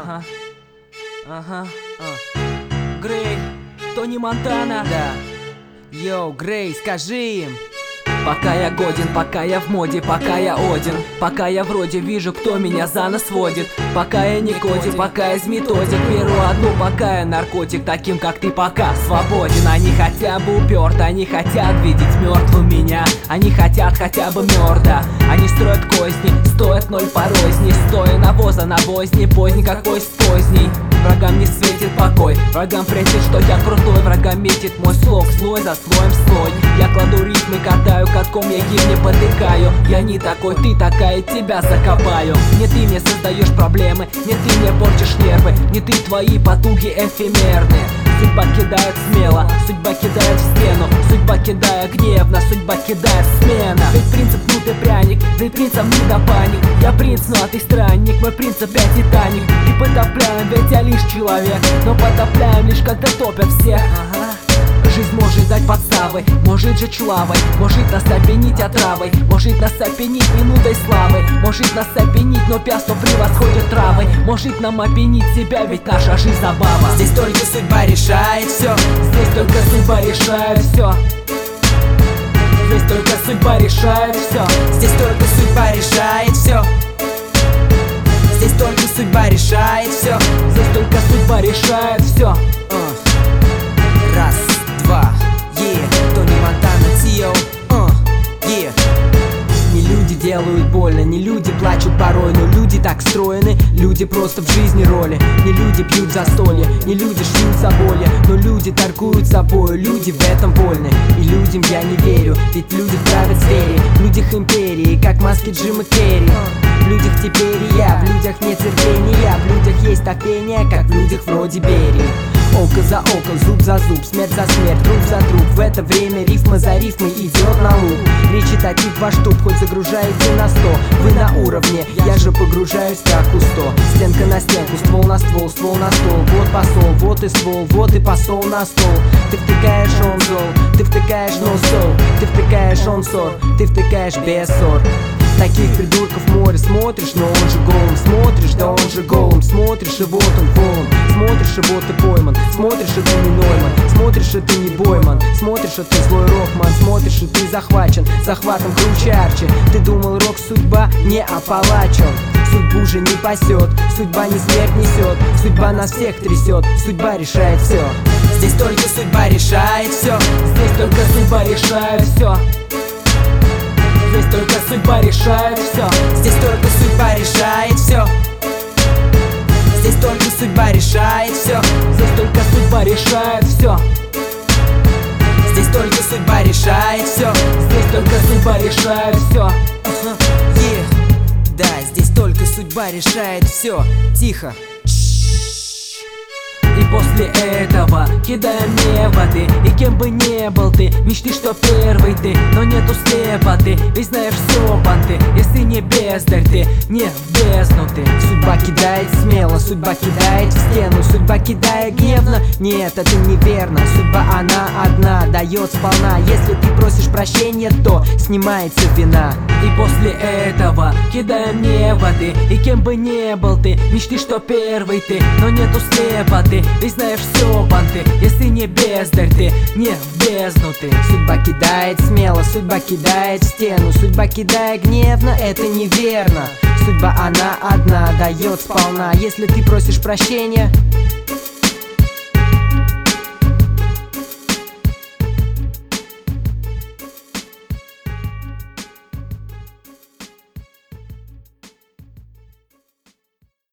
Грей, Тони Монтана. Да. Йоу, Грей, скажи им. Пока я годен, пока я в моде, пока я Один. Пока я вроде вижу, кто меня за нос водит. Пока я не кодик, пока я методик. Беру одну, пока я наркотик. Таким как ты пока свободен. Они хотя бы уперты, они хотят видеть мертвым меня. Они хотят хотя бы мёрда. Они строят козни, стоят ноль по розни. Стоя навоза на возне, поздний как поезд поздний. Врагам не светит покой, врагам претит, что я крутой. Врагам метит мой слог, слой за слоем слой. Я кладу ритмы, катаю катком, я гимне потыкаю. Я не такой, ты такая, тебя закопаю. Не ты мне создаешь проблемы, не ты мне портишь нервы. Не ты, твои потуги эфемерные. Судьба кидает смело, судьба кидает в стену. Судьба кидая гневно, судьба кидает смена. Ведь принцип пнутый пряник, ведь принцам не до паник. Я принц, ну а ты странник, мой принцип я Титаник. И потопляем, ведь я лишь человек, но потопляем лишь когда топят всех. Жизнь может дать подставы, может жечь лавой, может нас опьянить отравой, может нас опьянить минутой славы, может нас опьянить, но пьянство превосходит травы, может нам опьянить себя, ведь наша жизнь забава. Здесь только судьба решает все. Здесь только судьба решает все. Здесь только судьба решает все. Здесь только судьба решает все. Здесь только судьба решает все. Здесь только судьба решает все. Раз, два, Тони Монтана, Тио, Не люди делают больно, не люди плачут порой, но люди так встроены, люди просто в жизни роли. Не люди пьют застолье, не люди шьют за боли, но люди торгуют собой, люди в этом вольны. И людям я не верю, ведь в людях правят звери, в людях империи, как маски Джима Керри. В людях теперь и я, в людях нет терпения, в людях есть терпение, как в людях вроде Берии. Око за око, зуб за зуб, смерть за смерть, труп за труп. В это время рифма за рифмой идет на луг. Речи таких ваш туб, хоть загружаете на 100. Вы на уровне, я же погружаюсь как кусто. Стенка на стенку, ствол на ствол, ствол на стол. Вот посол, вот и ствол, вот и посол на стол. Ты втыкаешь, он зол, ты втыкаешь, no soul. Ты втыкаешь, он ссор, ты втыкаешь без ссор. Таких придурков море, смотришь, но он же голым. Смотришь, да он же голым. Смотришь, и вот он голым. Смотришь, и вот ты пойман. Смотришь, и ты не Нойман. Смотришь, и ты не Бойман. Смотришь, и ты злой рокман. Смотришь, и ты захвачен захватом круче Арчи. Ты думал, рок судьба не Апалачин. Судьбу же не пасет, судьба не смерть несет. Судьба нас всех трясет, судьба решает все. Здесь только судьба решает все. Здесь только судьба решает все. Здесь только судьба решает все. Здесь только судьба решает все. Здесь только судьба решает все. Здесь только судьба решает все. Здесь только судьба решает все. Здесь только судьба решает все. Да, здесь только судьба решает все. Тихо. И после этого кидаем неводы. И кем бы не был ты, мечты, что первый ты, но нету слепоты. Ведь знаешь все понты, если не бездарь ты, не в бездну ты. Судьба кидает смело, судьба кидает в стену. Судьба кидает гневно, нет, это неверно. Судьба она одна, дает сполна. Если ты просишь прощения, то снимается вина. И после этого кидаем неводы. И кем бы не был ты, мечты, что первый ты, но нету слепоты. Ведь знаешь все понты, если не бездарь ты, не в бездну ты. Судьба кидает смело, судьба кидает в стену. Судьба кидает гневно, это неверно. Судьба она одна, дает сполна. Если ты просишь прощения,